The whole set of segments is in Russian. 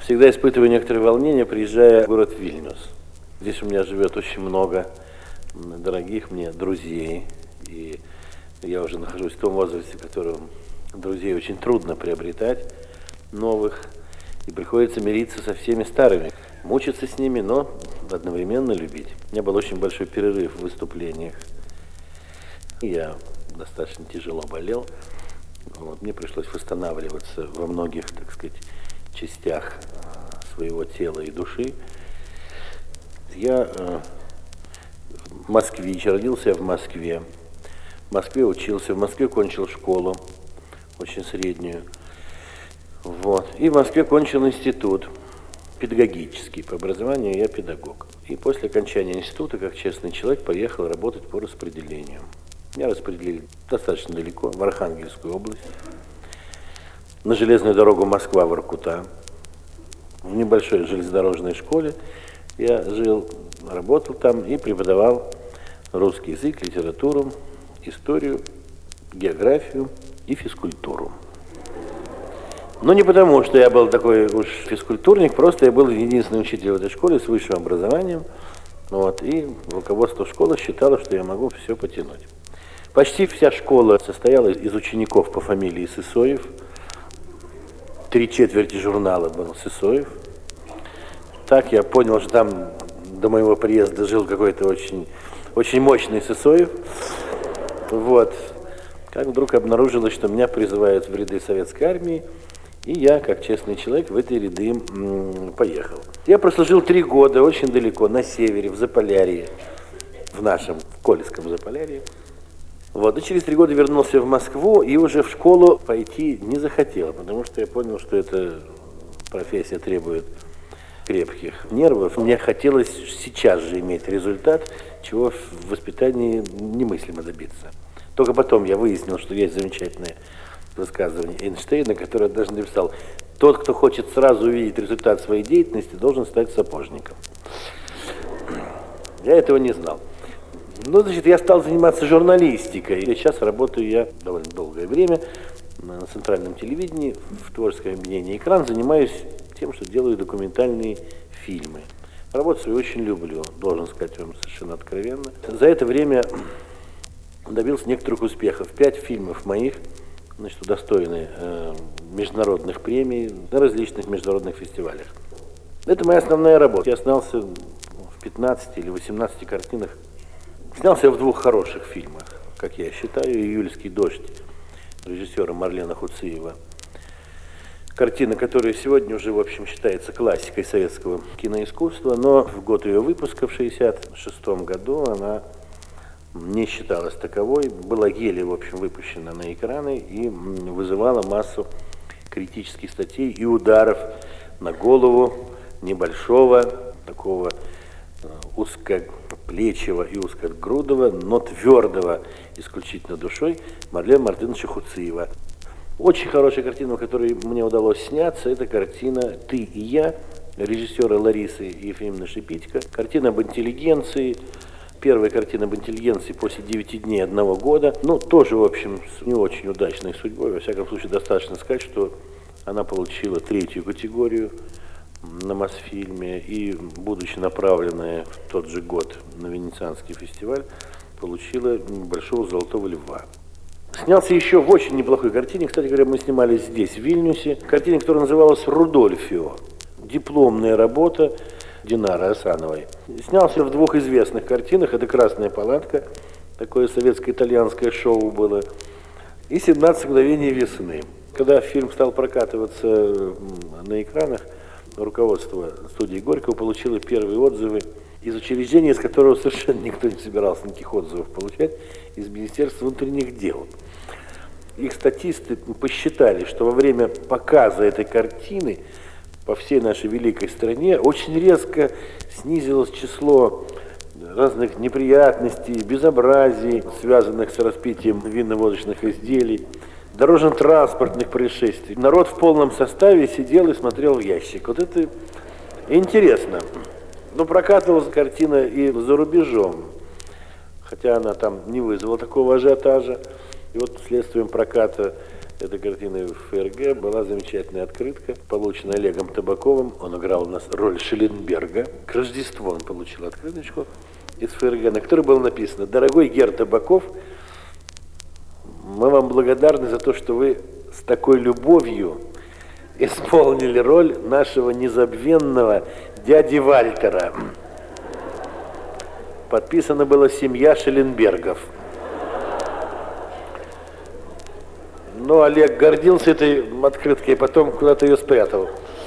Всегда испытываю некоторые волнения, приезжая в город Вильнюс. Здесь у меня живет очень много дорогих мне друзей. И я уже нахожусь в том возрасте, в котором друзей очень трудно приобретать, новых. И приходится мириться со всеми старыми. Мучиться с ними, но одновременно любить. У меня был очень большой перерыв в выступлениях. Я достаточно тяжело болел. Мне пришлось восстанавливаться во многих, так сказать, частях своего тела и души. Я москвич, родился я в Москве. В Москве учился, в Москве кончил школу, очень среднюю. И в Москве кончил институт педагогический. По образованию я педагог. И после окончания института, как честный человек, поехал работать по распределению. Меня распределили достаточно далеко, в Архангельскую область, на железную дорогу Москва-Воркута. В небольшой железнодорожной школе я жил, работал там и преподавал русский язык, литературу, историю, географию и физкультуру. Но не потому, что я был такой уж физкультурник, просто я был единственный учитель в этой школе с высшим образованием. И руководство школы считало, что я могу все потянуть. Почти вся школа состояла из учеников по фамилии Сысоев. 3/4 журнала был Сысоев. Так я понял, что там до моего приезда жил какой-то очень, очень мощный Сысоев. Как вдруг обнаружилось, что меня призывают в ряды советской армии, и я, как честный человек, в эти ряды поехал. Я прослужил 3 года очень далеко, на севере, в Заполярье, в нашем, в Колеском Заполярье. И через 3 года вернулся в Москву, и уже в школу пойти не захотел, потому что я понял, что эта профессия требует крепких нервов. Мне хотелось сейчас же иметь результат, чего в воспитании немыслимо добиться. Только потом я выяснил, что есть замечательное высказывание Эйнштейна, которое даже написал: тот, кто хочет сразу увидеть результат своей деятельности, должен стать сапожником. Я этого не знал. Я стал заниматься журналистикой. И сейчас работаю я довольно долгое время на центральном телевидении, в творческом объединении «Экран». Занимаюсь тем, что делаю документальные фильмы. Работу свою очень люблю, должен сказать вам совершенно откровенно. За это время добился некоторых успехов. 5 фильмов моих, удостоены международных премий на различных международных фестивалях. Это моя основная работа. Я снялся в 15 или 18 картинах. Снялся я в 2 хороших фильмах, как я считаю: «Июльский дождь» режиссера Марлена Хуциева. Картина, которая сегодня уже, в общем, считается классикой советского киноискусства, но в год ее выпуска, в 1966 году, она не считалась таковой, была еле, в общем, выпущена на экраны и вызывала массу критических статей и ударов на голову небольшого, такого узкоплечего и узкогрудого, но твердого исключительно душой Марлена Мартыновича Хуциева. Очень хорошая картина, в которой мне удалось сняться, это картина «Ты и я» режиссера Ларисы Ефимовны Шипитько. Картина об интеллигенции. Первая картина об интеллигенции после 9 дней 1 года. Тоже, в общем, с не очень удачной судьбой. Во всяком случае, достаточно сказать, что она получила 3-ю категорию на Мосфильме и, будучи направленная в тот же год на Венецианский фестиваль, получила большого «Золотого льва». Снялся еще в очень неплохой картине. Кстати говоря, мы снимались здесь, в Вильнюсе. Картина, которая называлась «Рудольфио». Дипломная работа Динары Асановой. Снялся в 2 известных картинах. Это «Красная палатка», такое советско-итальянское шоу было, и «17 мгновений весны». Когда фильм стал прокатываться на экранах, руководство студии Горького получило первые отзывы из учреждения, из которого совершенно никто не собирался никаких отзывов получать, из Министерства внутренних дел. Их статисты посчитали, что во время показа этой картины по всей нашей великой стране очень резко снизилось число разных неприятностей, безобразий, связанных с распитием винно-водочных изделий, дорожно-транспортных происшествий. Народ в полном составе сидел и смотрел в ящик. Это интересно. Прокатывалась картина и за рубежом, хотя она там не вызвала такого ажиотажа. И следствием проката этой картины в ФРГ была замечательная открытка, полученная Олегом Табаковым. Он играл у нас роль Шелленберга. К Рождеству он получил открыточку из ФРГ, на которой было написано: «Дорогой Гер Табаков, мы вам благодарны за то, что вы с такой любовью исполнили роль нашего незабвенного дяди Вальтера». Подписано было «Семья Шелленбергов». Но Олег гордился этой открыткой, и потом куда-то ее спрятал.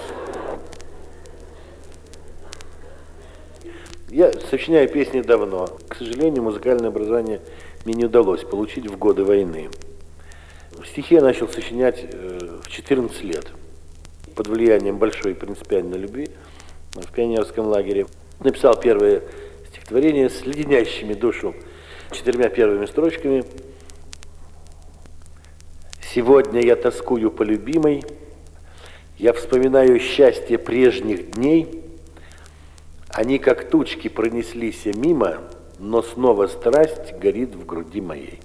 Я сочиняю песни давно. К сожалению, музыкальное образование мне не удалось получить в годы войны. Стихи я начал сочинять в 14 лет. Под влиянием большой принципиальной любви в пионерском лагере. Написал первое стихотворение с леденящими душу 4 первыми строчками. «Сегодня я тоскую по любимой, я вспоминаю счастье прежних дней. Они, как тучки, пронеслись мимо, но снова страсть горит в груди моей».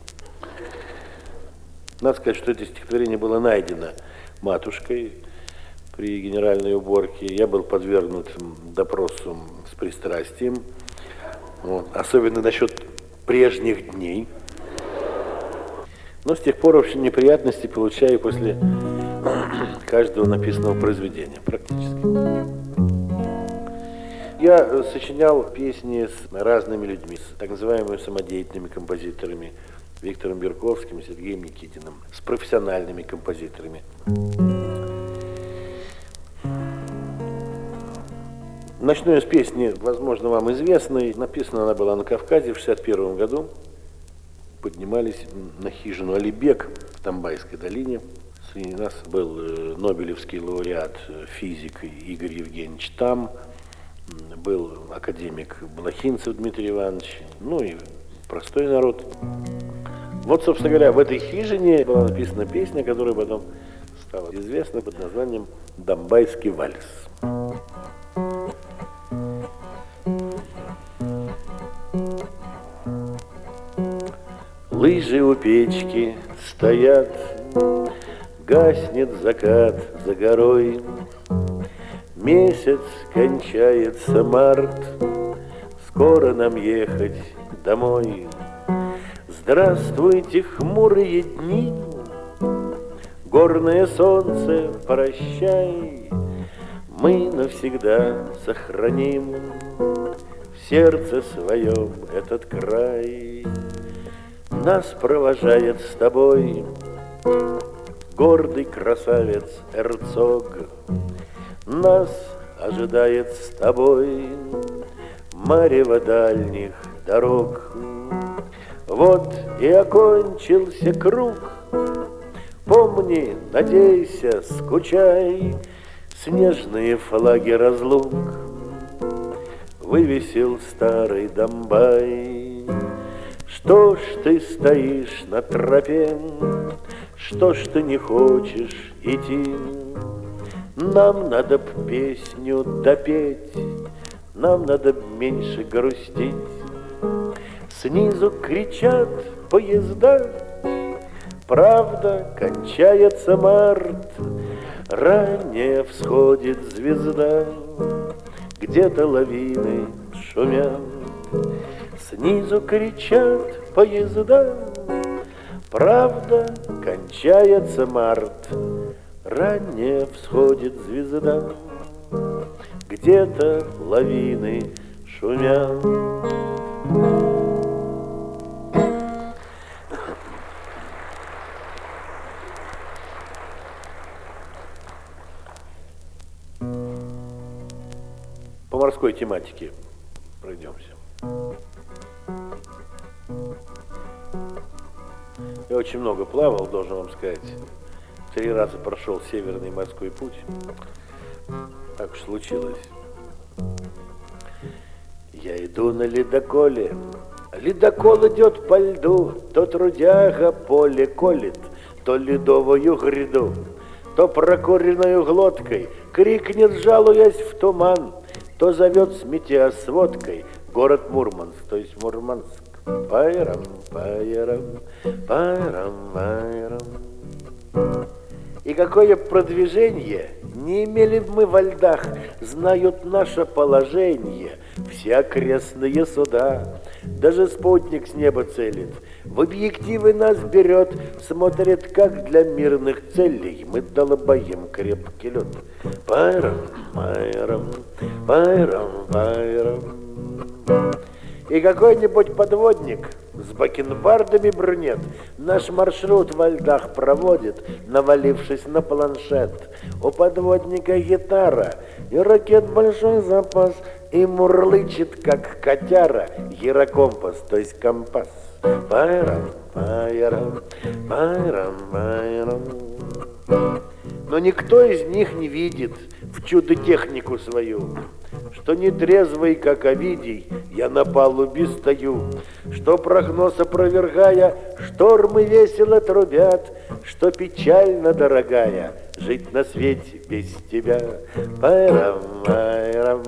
Надо сказать, что это стихотворение было найдено матушкой при генеральной уборке. Я был подвергнут допросу с пристрастием, особенно насчет прежних дней. Но с тех пор, в общем, неприятности получаю после каждого написанного произведения, практически. Я сочинял песни с разными людьми, с так называемыми самодеятельными композиторами, Виктором Бирковским, Сергеем Никитиным, с профессиональными композиторами. Начну я с песни, возможно, вам известной. Написана она была на Кавказе в 1961 году. Поднимались на хижину Алибек в Тамбайской долине. Среди нас был нобелевский лауреат физик Игорь Евгеньевич Там, был академик Блохинцев Дмитрий Иванович, ну и простой народ. Вот, собственно говоря, в этой хижине была написана песня, которая потом стала известна под названием «Домбайский вальс». Лыжи у печки стоят, гаснет закат за горой. Месяц кончается март, скоро нам ехать домой. Здравствуйте, хмурые дни, горное солнце, прощай. Мы навсегда сохраним в сердце своем этот край. Нас провожает с тобой гордый красавец Эрцог. Нас ожидает с тобой марево дальних дорог. Вот и окончился круг. Помни, надейся, скучай. Снежные флаги разлук вывесил старый Домбай. Что ж ты стоишь на тропе? Что ж ты не хочешь идти? Нам надо б песню допеть, нам надо б меньше грустить. Снизу кричат поезда, правда, кончается март. Ранее всходит звезда, где-то лавины шумят. Снизу кричат поезда, правда, кончается март. Ранее всходит звезда, где-то лавины шумят. По морской тематике пройдемся. Я очень много плавал, должен вам сказать. 3 раза прошел Северный морской путь. Так уж случилось. Я иду на ледоколе. Ледокол идет по льду. То трудяга поле колет, то ледовую гряду, то прокуренную глоткой крикнет, жалуясь в туман, то зовет, сметя с водкой, город Мурманск, то есть Мурманск. Пайрам, пайрам, пайрам, пайрам. И какое продвижение не имели б мы во льдах, знают наше положение все окрестные суда. Даже спутник с неба целит, в объективы нас берет, смотрит, как для мирных целей мы долбаем крепкий лед. Пайрам, пайрам, пайрам, пайрам. И какой-нибудь подводник с бакенбардами брюнет наш маршрут во льдах проводит, навалившись на планшет. У подводника гитара и ракет большой запас, и мурлычет, как котяра, гирокомпас, то есть компас. Пайрам, пайрам, пайрам, пайрам. Но никто из них не видит в чудо-технику свою, что нетрезвый, как Овидий, я на палубе стою, что прогноз опровергая, штормы весело трубят, что печально, дорогая, жить на свете без тебя. Пайрам, пайрам.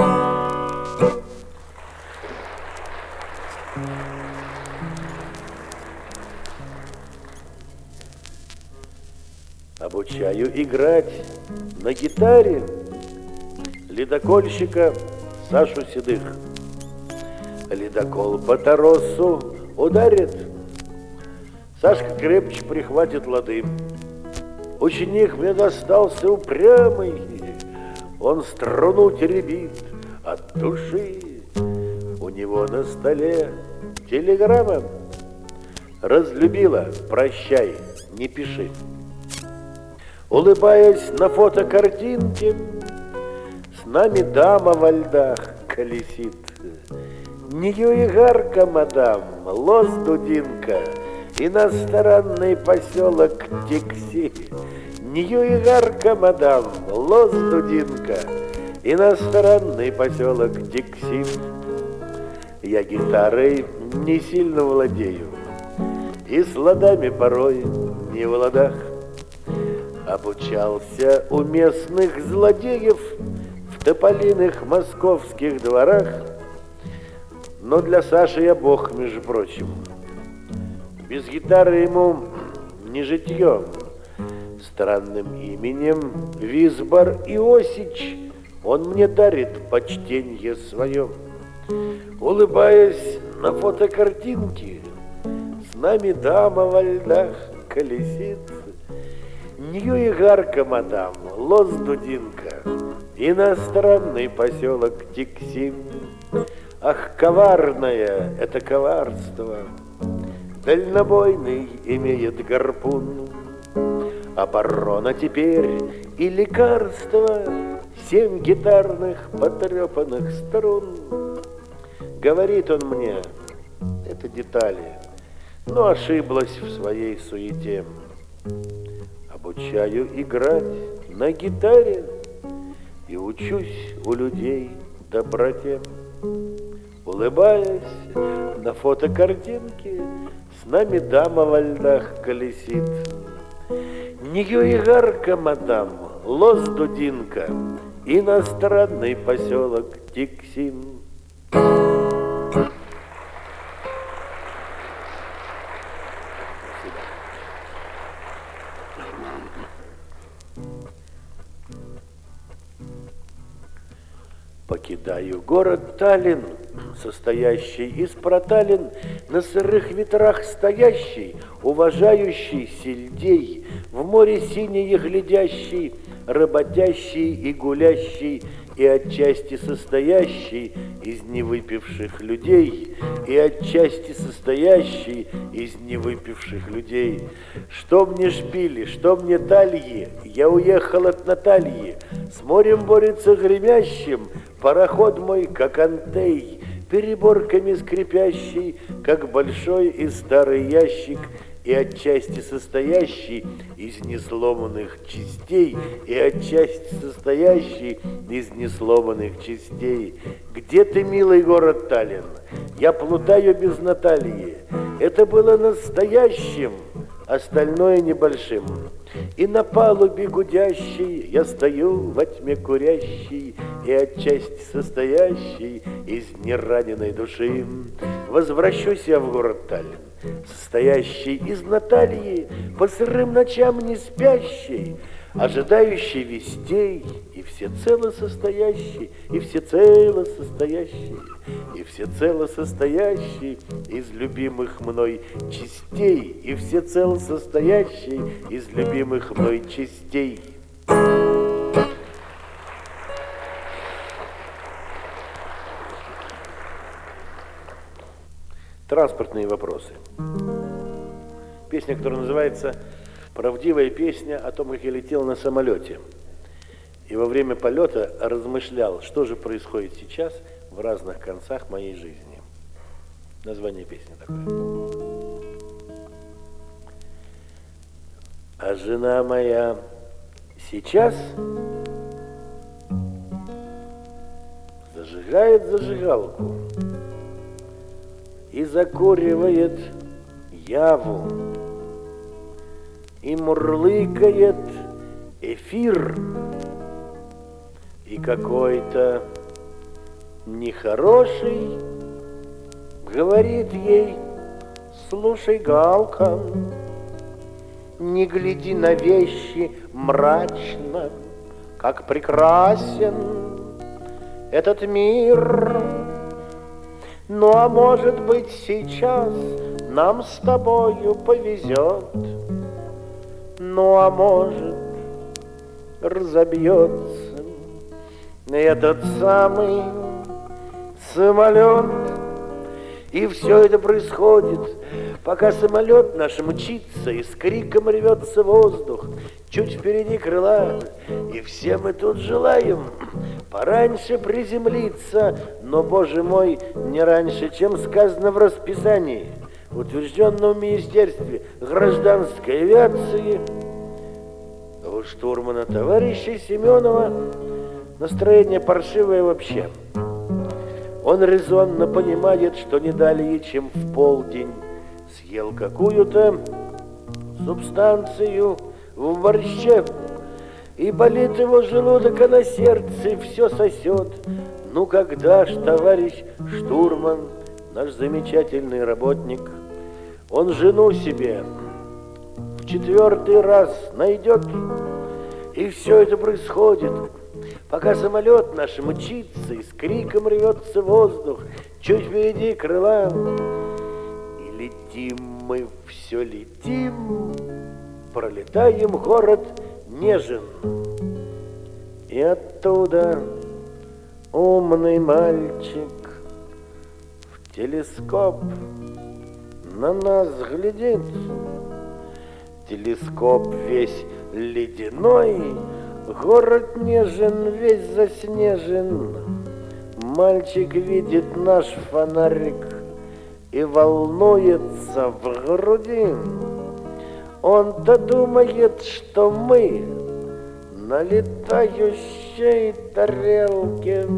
Обучаю играть на гитаре ледокольщика Сашу Седых. Ледокол по торосу ударит, Сашка крепче прихватит лады. Ученик мне достался упрямый, он струну теребит от души. У него на столе телеграмма: разлюбила, прощай, не пиши. Улыбаясь на фотокартинке, с нами дама во льдах колесит. Нью-Игарка, мадам, Лос-Дудинка, иностранный поселок Тикси. Нью-Игарка, мадам, Лос-Дудинка, иностранный поселок Тикси. Я гитарой не сильно владею, и с ладами порой не в ладах. Обучался у местных злодеев в тополиных московских дворах. Но для Саши я бог, между прочим. Без гитары ему не житье. Странным именем Визбор Иосич он мне дарит почтенье свое. Улыбаясь на фотокартинке, с нами дама во льдах колесит. Нью-Игарка, мадам, Лос-Дудинка, иностранный поселок Тикси. Ах, коварное это коварство, дальнобойный имеет гарпун. Оборона теперь и лекарство, 7 гитарных потрепанных струн. Говорит он мне, это детали, но ошиблась в своей суете. Обучаю играть на гитаре и учусь у людей доброте. Улыбаясь на фотокартинке, с нами дама во льдах колесит. Нью-Игарка, мадам, Лос-Дудинка, иностранный поселок Тиксин. Покидаю город Таллин, состоящий из проталин, на сырых ветрах стоящий, уважающий сельдей, в море синее глядящий, работящий и гулящий, и отчасти состоящий из невыпивших людей, и отчасти состоящий из невыпивших людей. Что мне шпили, что мне тальи, я уехал от Натальи, с морем борется гремящим, пароход мой, как антей, переборками скрипящий, как большой и старый ящик, и отчасти состоящий из несломанных частей, и отчасти состоящий из несломанных частей. Где ты, милый город Таллин? Я плутаю без Натальи. Это было настоящим, остальное небольшим. И на палубе гудящей я стою во тьме курящей, и отчасти состоящей из нераненной души. возвращусь я в город Таллин, состоящий из Натальи, по сырым ночам не спящей, ожидающий вестей, и всецело состоящий, и всецело состоящий, и всецело состоящий из любимых мной частей, и всецело состоящий из любимых мной частей. Транспортные вопросы. Песня, которая называется «Правдивая песня о том, как я летел на самолете». И во время полета размышлял, что же происходит сейчас в разных концах моей жизни. Название песни такое. А жена моя сейчас зажигает зажигалку и закуривает яву, и мурлыкает эфир, и какой-то нехороший говорит ей: слушай, Галка, не гляди на вещи мрачно, как прекрасен этот мир. Ну, а может быть, сейчас нам с тобою повезет, ну, а может, разобьется этот самый самолет. И все это происходит, пока самолет наш мчится и с криком рвется воздух чуть впереди крыла. И все мы тут желаем пораньше приземлиться, но, боже мой, не раньше, чем сказано в расписании, утвержденном в Министерстве гражданской авиации. У штурмана товарища Семенова настроение паршивое вообще. Он резонно понимает, что не далее, чем в полдень, съел какую-то субстанцию в борще, и болит его желудок, а на сердце все сосет. Ну когда ж, товарищ штурман, наш замечательный работник, он жену себе в 4-й раз найдет? И все это происходит, пока самолет наш мчится и с криком рвется воздух чуть впереди крыла. И летим мы, все летим, пролетаем город Нежин. И оттуда умный мальчик в телескоп на нас глядит. Телескоп весь ледяной, город Нежин весь заснежен. Мальчик видит наш фонарик и волнуется в груди. Он-то думает, что мы на летающей тарелке.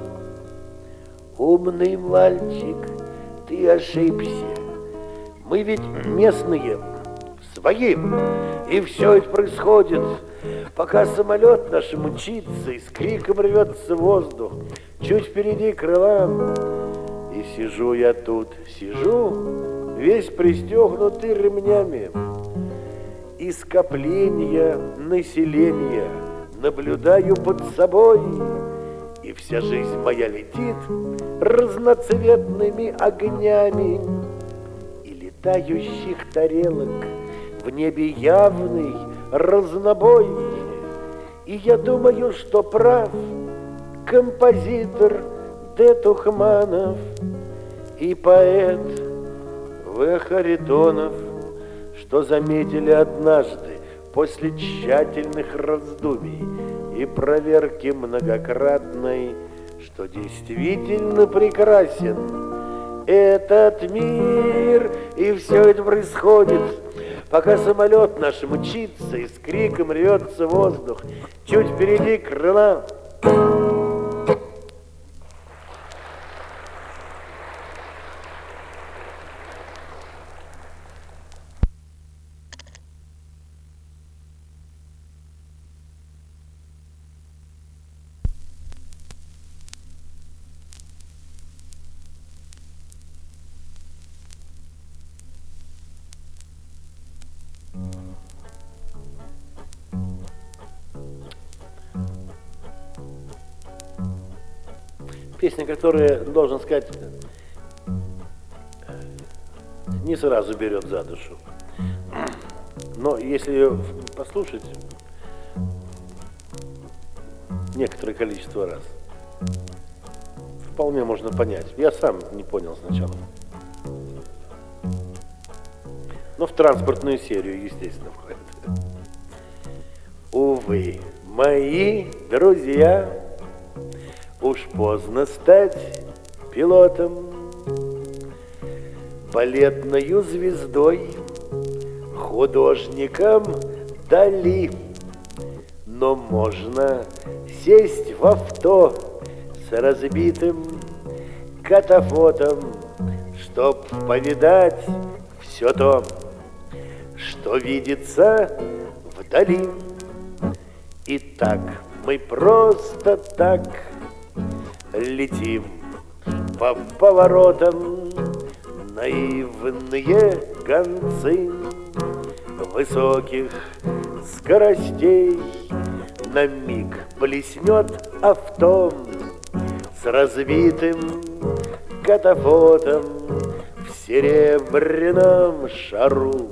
Умный мальчик, ты ошибся. Мы ведь местные, свои. И все это происходит, пока самолет наш мчится и с криком рвется воздух чуть впереди крыла. И сижу я тут, сижу, весь пристегнутый ремнями. И скопления населения наблюдаю под собой. И вся жизнь моя летит разноцветными огнями. И летающих тарелок в небе явный разнобой. И я думаю, что прав композитор Д. Тухманов и поэт В. Харитонов, что заметили однажды после тщательных раздумий и проверки многократной, что действительно прекрасен этот мир. И все это происходит, пока самолет наш мчится и с криком рвется воздух чуть впереди крыла. Песня, которая, должен сказать, не сразу берет за душу. Но если ее послушать некоторое количество раз, вполне можно понять. Я сам не понял сначала. Но в транспортную серию, естественно, входит. Увы, мои друзья, уж поздно стать пилотом, балетною звездой, художником Дали. Но можно сесть в авто с разбитым катафотом, чтоб повидать все то, что видится вдали. И так мы просто так летим по поворотам, наивные гонцы высоких скоростей. На миг блеснет авто с разбитым катафотом в серебряном шару.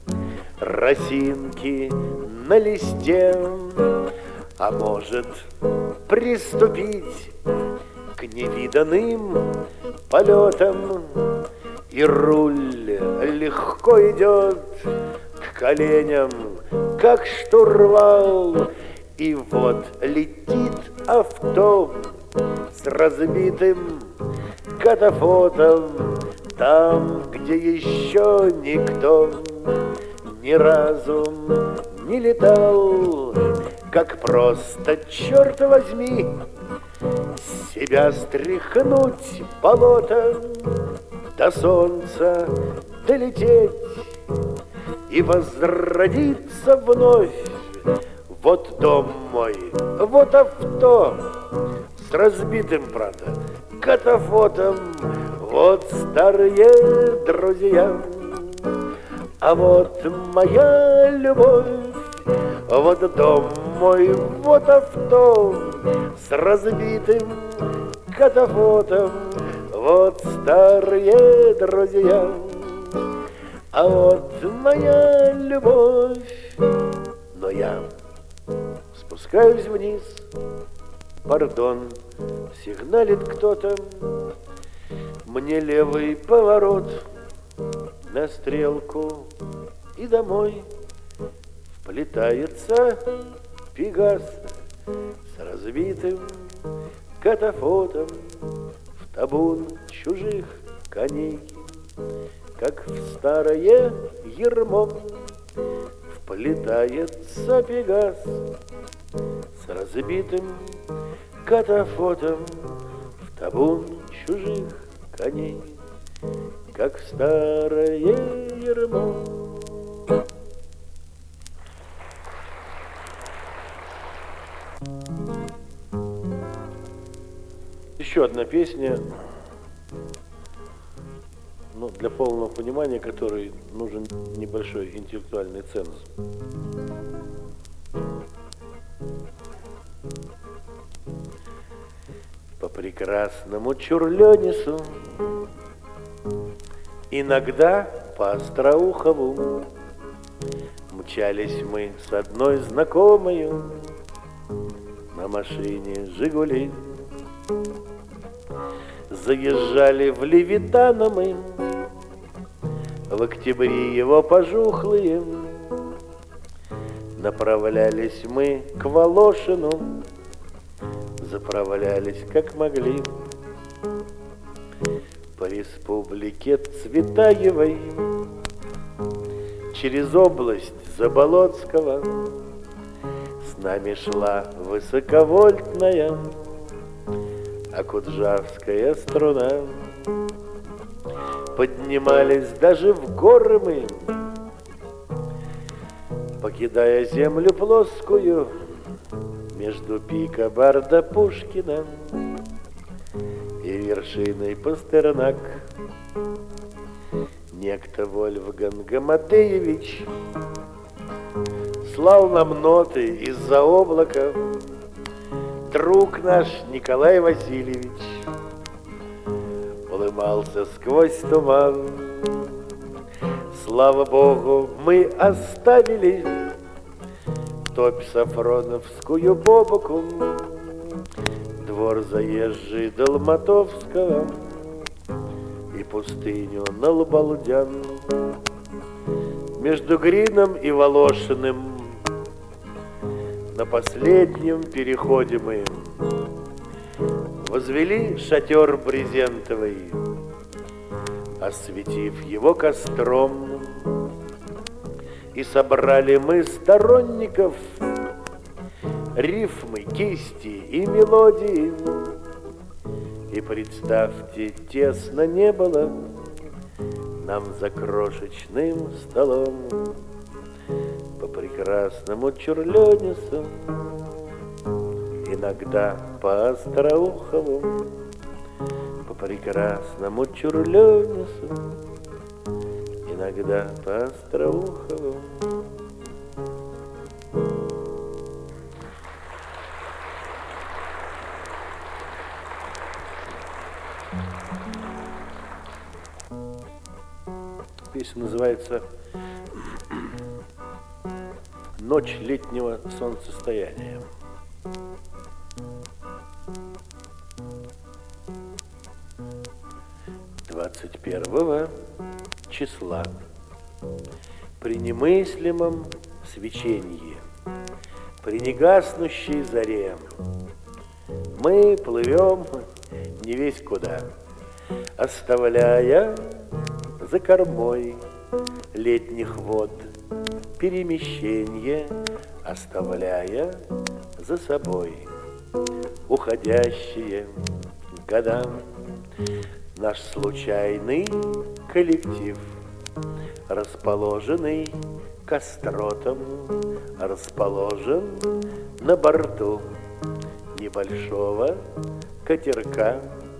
Росинки на листе, а может приступить к невиданным полетам. И руль легко идет к коленям, как штурвал. И вот летит авто с разбитым катафотом там, где еще никто ни разу не летал. Как просто, черт возьми, себя стряхнуть болото, до солнца долететь и возродиться вновь. Вот дом мой, вот авто с разбитым, правда, катафотом, вот старые друзья, а вот моя любовь. Вот дом мой, вот авто с разбитым катафотом, вот старые друзья, а вот моя любовь. Но я спускаюсь вниз, пардон, сигналит кто-то, мне левый поворот на стрелку и домой. Вплетается Пегас с разбитым катафотом в табун чужих коней, как в старое ермо. Вплетается Пегас с разбитым катафотом в табун чужих коней, как в старое ермо. Еще одна песня, но для полного понимания которой нужен небольшой интеллектуальный ценз. По прекрасному Чурленису, иногда по Остроухову, мчались мы с одной знакомою на машине «Жигули». Заезжали в Левитано мы, в октябре его пожухлые. Направлялись мы к Волошину, заправлялись как могли. По республике Цветаевой, через область Заболоцкого, с нами шла высоковольтная акуджавская струна. Поднимались даже в горы мы, покидая землю плоскую между пика Барда Пушкина и вершиной Пастернак. Некто Вольфганг Амадеевич слал нам ноты из-за облака. Друг наш Николай Васильевич вздымался сквозь туман. Слава Богу, мы оставили топь Сафроновскую по боку, двор заезжий Долматовского и пустыню Налбалдян. Между Грином и Волошиным на последнем переходе мы возвели шатер брезентовый, осветив его костром, и собрали мы сторонников рифмы, кисти и мелодии. И представьте, тесно не было нам за крошечным столом по прекрасному Чурленису, иногда по Остроухову, по прекрасному Чурленису, иногда по Остроухову. Песня называется «Ночь летнего солнцестояния». Двадцать первого числа при немыслимом свечении, при негаснущей заре мы плывем не весь куда, оставляя за кормой летних вод перемещение, оставляя за собой уходящие года. Наш случайный коллектив, расположенный к остротам, расположен на борту небольшого катерка,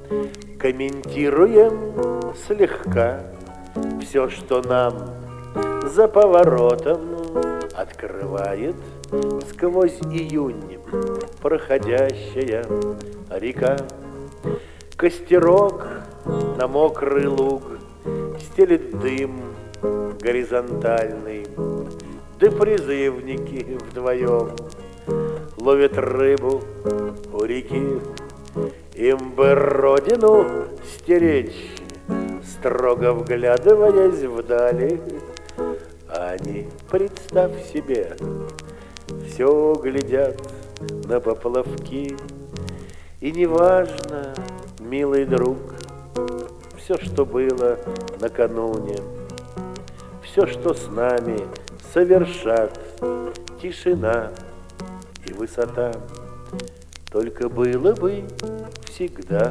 комментируем слегка все, что нам за поворотом открывает сквозь июнь проходящая река. Костерок на мокрый луг стелит дым горизонтальный, да призывники вдвоем ловят рыбу у реки. Им бы родину стеречь, строго вглядываясь вдали. Они, представь себе, все глядят на поплавки. И неважно, милый друг, все, что было накануне, все, что с нами совершат тишина и высота. Только было бы всегда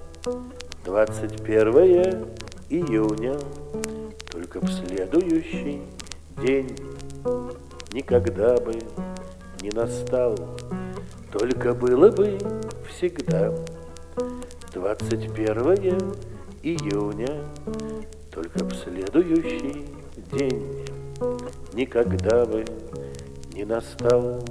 21 июня, только в следующий день никогда бы не настал. Только было бы всегда 21 июня, только в следующий день никогда бы не настал.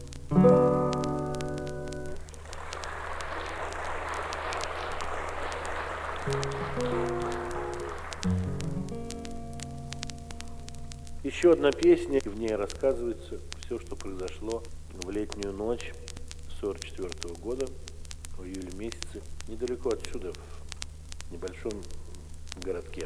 Еще одна песня, в ней рассказывается все, что произошло в летнюю ночь 1944 года, в июле месяце, недалеко отсюда, в небольшом городке.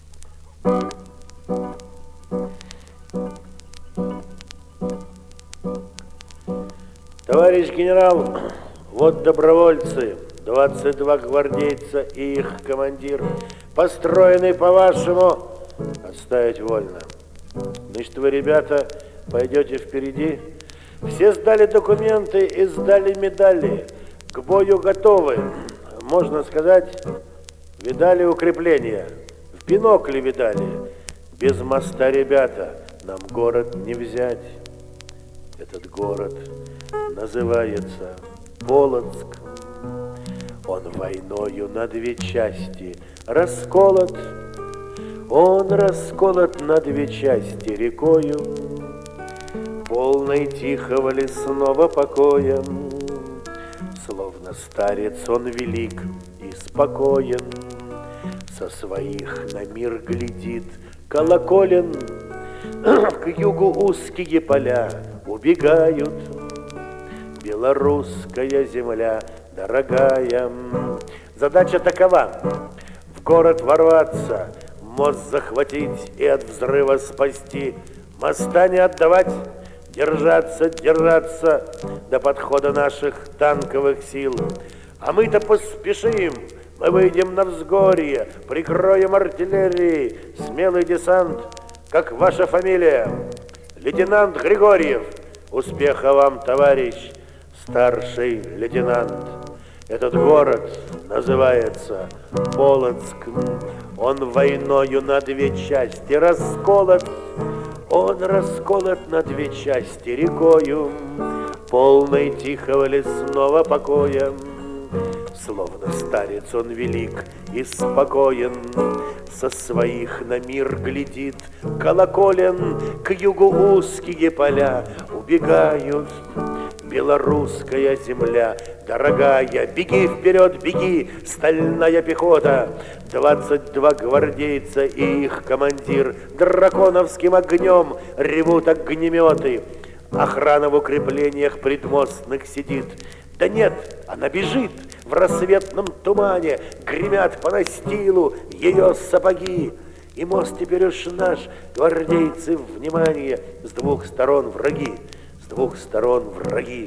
Товарищ генерал, вот добровольцы, 22 гвардейца и их командир, построенный по-вашему, отставить вольно. Значит, вы, ребята, пойдете впереди. Все сдали документы и сдали медали. К бою готовы. Можно сказать, видали укрепления. В бинокле видали. Без моста, ребята, нам город не взять. Этот город называется Полоцк. Он войною на две части расколот. Он расколот на две части рекою, полной тихого лесного покоя. Словно старец он велик и спокоен, со своих на мир глядит. Колоколен, к югу узкие поля убегают. Белорусская земля дорогая. Задача такова: в город ворваться, мост захватить и от взрыва спасти. Моста не отдавать, держаться, держаться до подхода наших танковых сил. А мы-то поспешим, мы выйдем на взгорье, прикроем артиллерии смелый десант. Как ваша фамилия? Лейтенант Григорьев. Успеха вам, товарищ старший лейтенант. Этот город называется Полоцк. Он войною на две части расколот. Он расколот на две части рекою, полной тихого лесного покоя. Словно старец он велик и спокоен, со своих на мир глядит. Колоколен, к югу узкие поля убегают. Белорусская земля дорогая, беги вперед, беги, стальная пехота. 22 гвардейца и их командир драконовским огнем ревут огнеметы. Охрана в укреплениях предмостных сидит. Да нет, она бежит в рассветном тумане, гремят по настилу ее сапоги. И мост теперь уж наш, гвардейцы, внимание, с двух сторон враги. С двух сторон враги.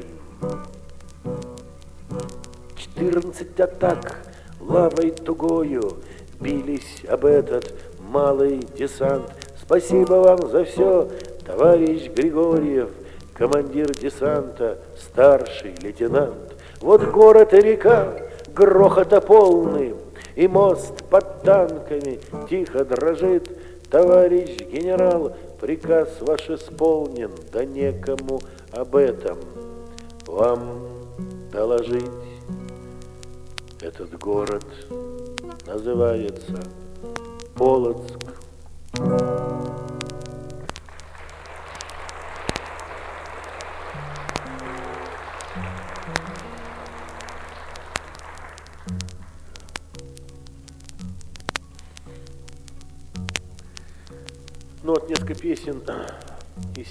14 атак лавой тугою бились об этот малый десант. Спасибо вам за все, товарищ Григорьев, командир десанта, старший лейтенант. Вот город и река, грохота полный, и мост под танками тихо дрожит. Товарищ генерал, приказ ваш исполнен, да некому об этом вам доложить. Этот город называется Полоцк. Ну вот несколько песен из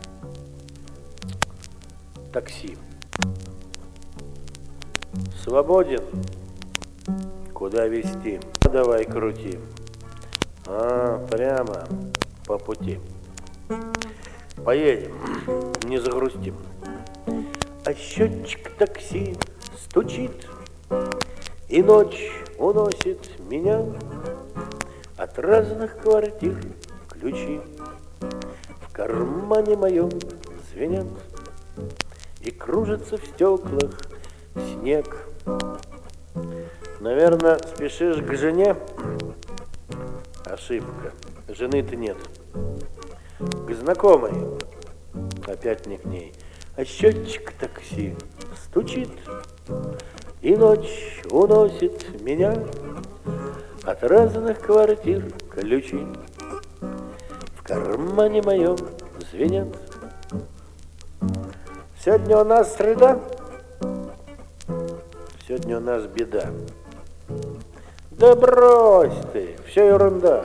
«Такси». Свободен, куда везти? Давай крути. Прямо по пути. Поедем, не загрустим. А счетчик такси стучит, и ночь уносит меня от разных квартир. Ключи в кармане моем звенят, и кружится в стеклах снег. Наверное, спешишь к жене? Ошибка. Жены-то нет. К знакомой? Опять не к ней. А счетчик такси стучит, и ночь уносит меня от разных квартир ключи. В кармане моем звенят. Сегодня у нас среда, сегодня у нас беда. Да брось ты, все ерунда.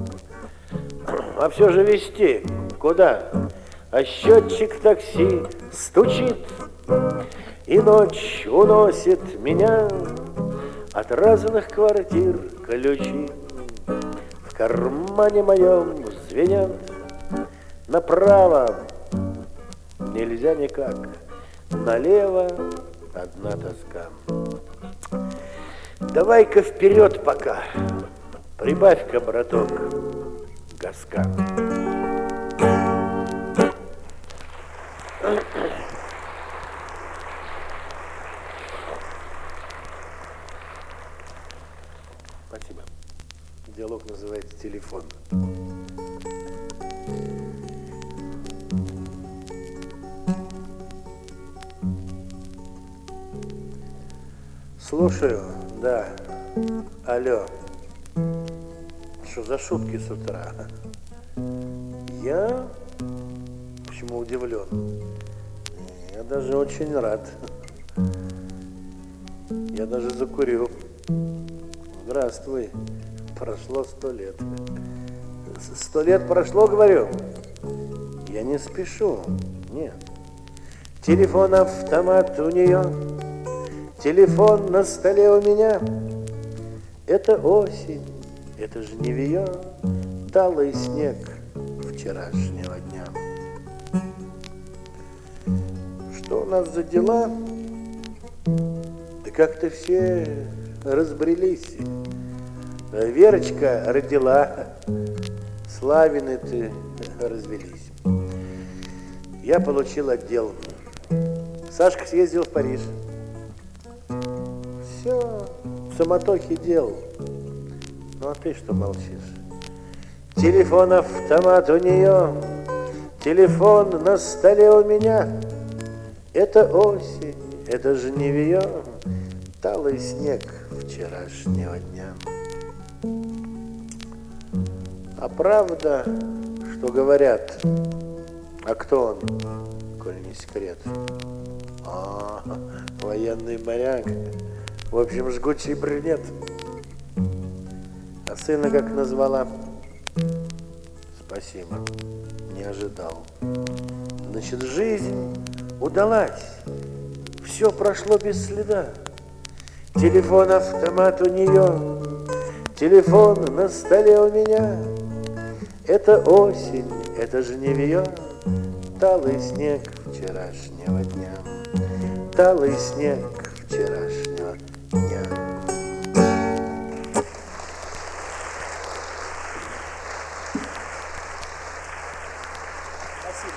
А все же везти куда? А счетчик такси стучит, и ночь уносит меня от разных квартир ключи. В кармане моем звенят. Направо нельзя никак, налево одна тоска. Давай-ка вперед пока, прибавь-ка, браток, газка. Спасибо. Диалог называется «Телефон». Слушаю, да. Алло. Что за шутки с утра? Я? Почему удивлен? Я даже очень рад. Я даже закурю. Здравствуй, Прошло 100 лет. 100 лет прошло, говорю. Я не спешу, нет. Телефон-автомат у нее, телефон на столе у меня. Это осень, это жневье, талый снег вчерашнего дня. Что у нас за дела? Да как-то все разбрелись. Верочка родила, Славины-то развелись. Я получил отдел. Сашка съездил в Париж. Все в суматохе дел. Ну а ты что молчишь? Телефон-автомат у нее, телефон на столе у меня. Это осень, это жневье, талый снег вчерашнего дня. А правда, что говорят, а кто он, коль не секрет? Военный моряк, в общем, жгучий брюнет. А сына как назвала? Спасибо, не ожидал. Значит, жизнь удалась, все прошло без следа. Телефон-автомат у нее, телефон на столе у меня. Это осень, это жневье, талый снег вчерашнего дня. Талый снег вчерашнего дня. Спасибо.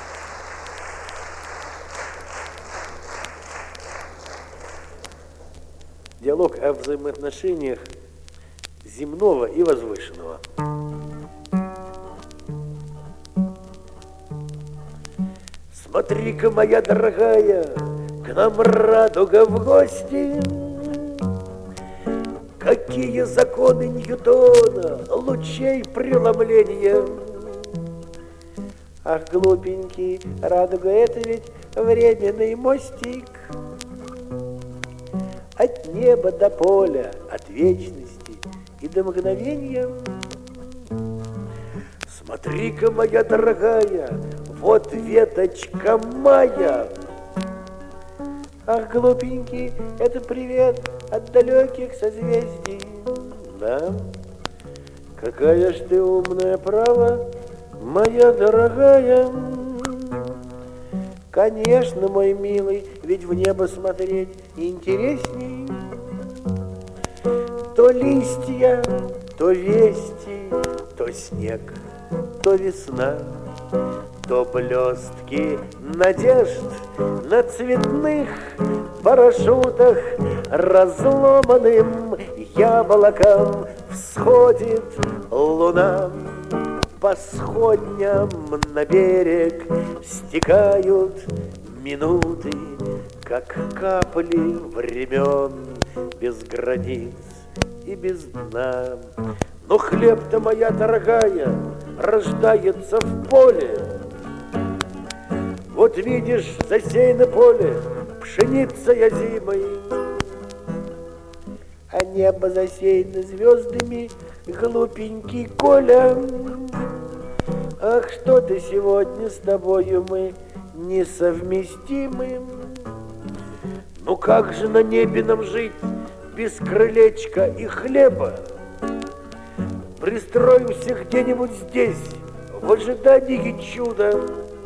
Диалог о взаимоотношениях земного и возвышенного. Смотри-ка, моя дорогая, к нам радуга в гости. Какие законы Ньютона, лучей преломления. Ах, глупенький, радуга — это ведь временный мостик. От неба до поля, от вечности и до мгновения. Смотри-ка, моя дорогая, вот веточка моя. Ах, глупенький, это привет от далеких созвездий. Да, какая ж ты умная, право, моя дорогая. Конечно, мой милый, ведь в небо смотреть интересней. То листья, то вести, то снег, то весна, то блестки надежд на цветных парашютах разломанным яблоком всходит луна. По сходням на берег стекают минуты, как капли времен без границ и без дна. Но хлеб-то, моя дорогая, рождается в поле. Вот видишь, засеяно поле пшеницей озимой, а небо засеяно звездами, глупенький Коля. Ах, что ты сегодня с тобою мы несовместимы. Ну как же на небе нам жить без крылечка и хлеба? Пристроимся где-нибудь здесь в ожидании чуда.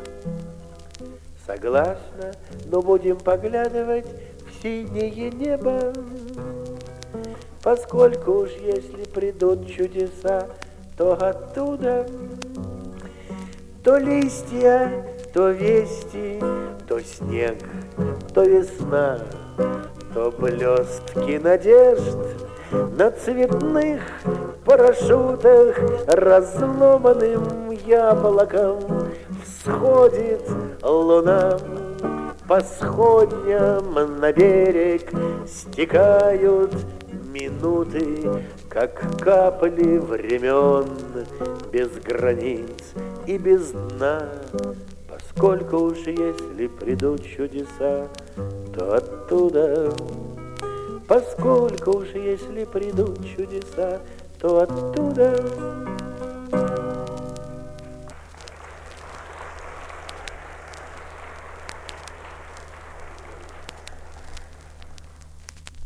Согласна, но будем поглядывать в синее небо, поскольку уж если придут чудеса, то оттуда то листья, то вести, то снег, то весна, то блестки надежд на цветных парашютах разломанным яблоком всходит луна. По сходням на берег стекают минуты, как капли времен без границ и без дна. Поскольку уж если придут чудеса, то оттуда. Поскольку уж если придут чудеса, то оттуда.